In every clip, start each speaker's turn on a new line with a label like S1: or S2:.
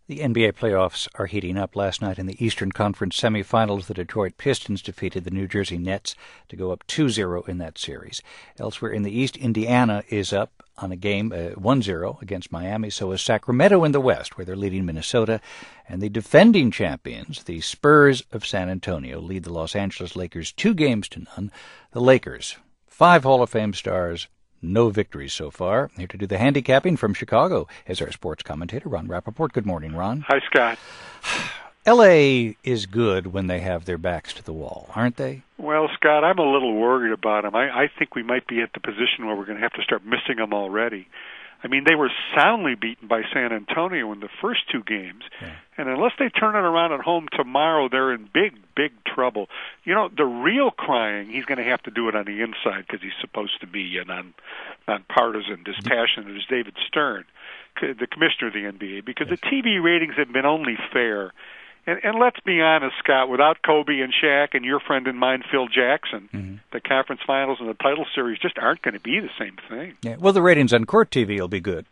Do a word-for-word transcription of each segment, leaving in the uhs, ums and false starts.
S1: The N B A playoffs are heating up. Last night in the Eastern Conference semifinals, the Detroit Pistons defeated the New Jersey Nets to go up two zero in that series. Elsewhere in the East, Indiana is up on a game uh, one zero against Miami. So is Sacramento in the West, where they're leading Minnesota. And the defending champions, the Spurs of San Antonio, lead the Los Angeles Lakers two games to none. The Lakers, five Hall of Fame stars, no victories so far. Here to do the handicapping from Chicago is our sports commentator, Ron Rappaport. Good morning, Ron.
S2: Hi, Scott.
S1: L A is good when they have their backs to the wall, aren't they?
S2: Well, Scott, I'm a little worried about them. I, I think we might be at the position where we're going to have to start missing them already. I mean, they were soundly beaten by San Antonio in the first two games. Yeah. And unless they turn it around at home tomorrow, they're in big, big trouble. You know, the real crying, he's going to have to do it on the inside because he's supposed to be non, nonpartisan, dispassionate as David Stern, the commissioner of the N B A, because yes. the T V ratings have been only fair. And, and let's be honest, Scott, without Kobe and Shaq and your friend and mine, Phil Jackson, mm-hmm. the conference finals and the title series just aren't going to be the same thing.
S1: Yeah. Well, the ratings on court T V will be good.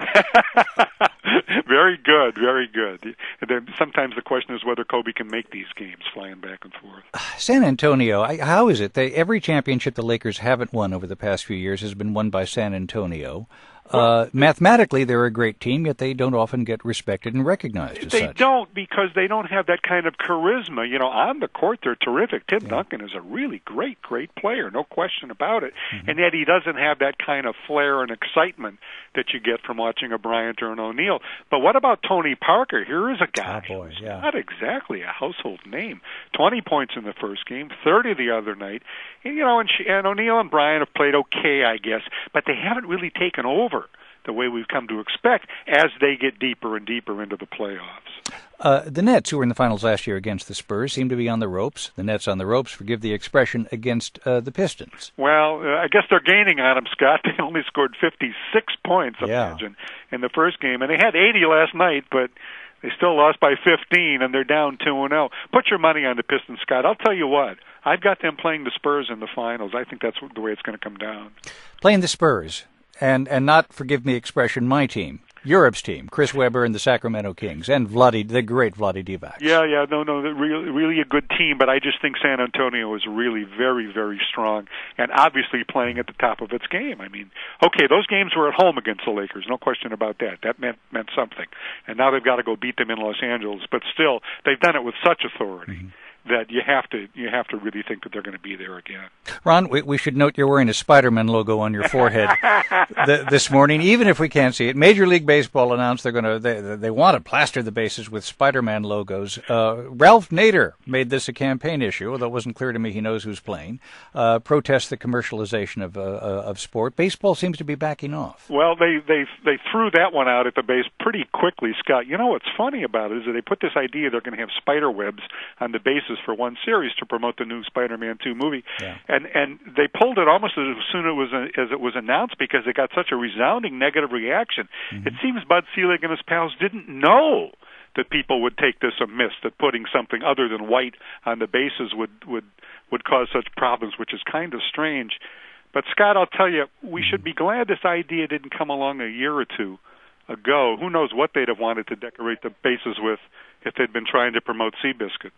S2: Very good, very good. And then sometimes the question is whether Kobe can make these games flying back and forth.
S1: San Antonio, I, how is it? They, every championship the Lakers haven't won over the past few years has been won by San Antonio. Uh, mathematically, they're a great team, yet they don't often get respected and recognized as
S2: they
S1: such.
S2: They don't because they don't have that kind of charisma. You know, on the court, they're terrific. Tim yeah. Duncan is a really great, great player, no question about it. Mm-hmm. And yet he doesn't have that kind of flair and excitement that you get from watching a Bryant or an O'Neal. But what about Tony Parker? Here is a guy
S1: oh, boy,
S2: who's
S1: yeah.
S2: not exactly a household name. twenty points in the first game, thirty the other night. And, you know, and, she, and O'Neal and Bryant have played okay, I guess, but they haven't really taken over the way we've come to expect as they get deeper and deeper into the playoffs.
S1: Uh, the Nets, who were in the finals last year against the Spurs, seem to be on the ropes. The Nets on the ropes, forgive the expression, against uh, the Pistons.
S2: Well, uh, I guess they're gaining on them, Scott. They only scored fifty-six points,
S1: yeah.
S2: imagine, in the first game. And they had eighty last night, but they still lost by fifteen, and they're down two and oh. Put your money on the Pistons, Scott. I'll tell you what. I've got them playing the Spurs in the finals. I think that's the way it's going to come down.
S1: Playing the Spurs. And and not, forgive me expression, my team, Europe's team, Chris Webber and the Sacramento Kings, and Vlade, the great Vlade Divac.
S2: Yeah, yeah, no, no, really, really a good team, but I just think San Antonio is really very, very strong, and obviously playing at the top of its game. I mean, okay, those games were at home against the Lakers, no question about that. That meant meant something. And now they've got to go beat them in Los Angeles, but still, they've done it with such authority. Mm-hmm. that you have to you have to really think that they're going to be there again.
S1: Ron, we, we should note you're wearing a Spider-Man logo on your forehead th- this morning, even if we can't see it. Major League Baseball announced they're going to they they want to plaster the bases with Spider-Man logos. Uh, Ralph Nader made this a campaign issue, although it wasn't clear to me he knows who's playing. Uh, protest the commercialization of uh, uh, of sport. Baseball seems to be backing off.
S2: Well, they they they threw that one out at the base pretty quickly, Scott. You know what's funny about it is that they put this idea they're going to have spider webs on the bases for one series to promote the new Spider-Man two movie,
S1: yeah.
S2: and and they pulled it almost as soon as it was as it was announced because it got such a resounding negative reaction. Mm-hmm. It seems Bud Selig and his pals didn't know that people would take this amiss, that putting something other than white on the bases would would would cause such problems, which is kind of strange. But Scott, I'll tell you, we mm-hmm. should be glad this idea didn't come along a year or two ago. Who knows what they'd have wanted to decorate the bases with if they'd been trying to promote Seabiscuit.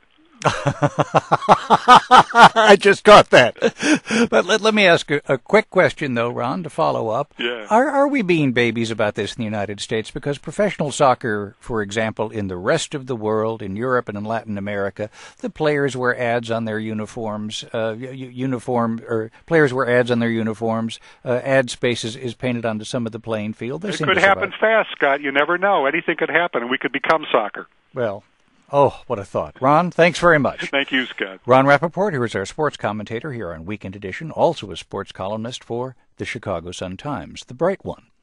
S1: I just caught that. But let, let me ask a, a quick question, though, Ron, to follow up.
S2: Yeah.
S1: Are, are we being babies about this in the United States? Because professional soccer, for example, in the rest of the world, in Europe and in Latin America, the players wear ads on their uniforms. Uh, uniform or players wear ads on their uniforms. Uh, ad space is, is painted onto some of the playing field. They
S2: it could happen fast, Scott. You never know. Anything could happen, and we could become soccer.
S1: Well. Oh, what a thought. Ron, thanks very much.
S2: Thank you, Scott.
S1: Ron Rappaport, who is our sports commentator here on Weekend Edition, also a sports columnist for the Chicago Sun-Times, the bright one.